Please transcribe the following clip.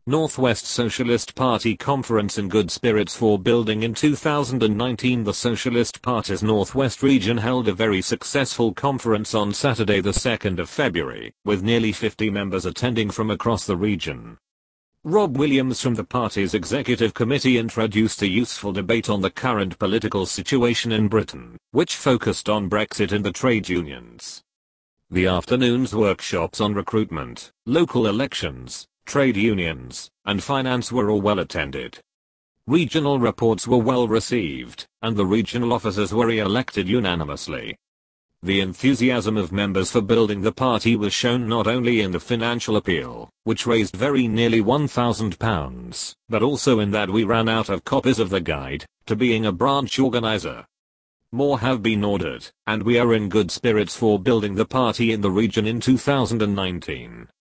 Northwest Socialist Party Conference in good spirits for building in 2019. The Socialist Party's Northwest region held a very successful conference on Saturday the 2nd of February, with nearly 50 members attending from across the region. Rob Williams from the party's executive committee introduced a useful debate on the current political situation in Britain, which focused on Brexit and the trade unions. The afternoon's workshops on recruitment, local elections, trade unions, and finance were all well attended. Regional reports were well received, and the regional officers were re-elected unanimously. The enthusiasm of members for building the party was shown not only in the financial appeal, which raised very nearly £1,000, but also in that we ran out of copies of the guide to being a branch organizer. More have been ordered, and we are in good spirits for building the party in the region in 2019.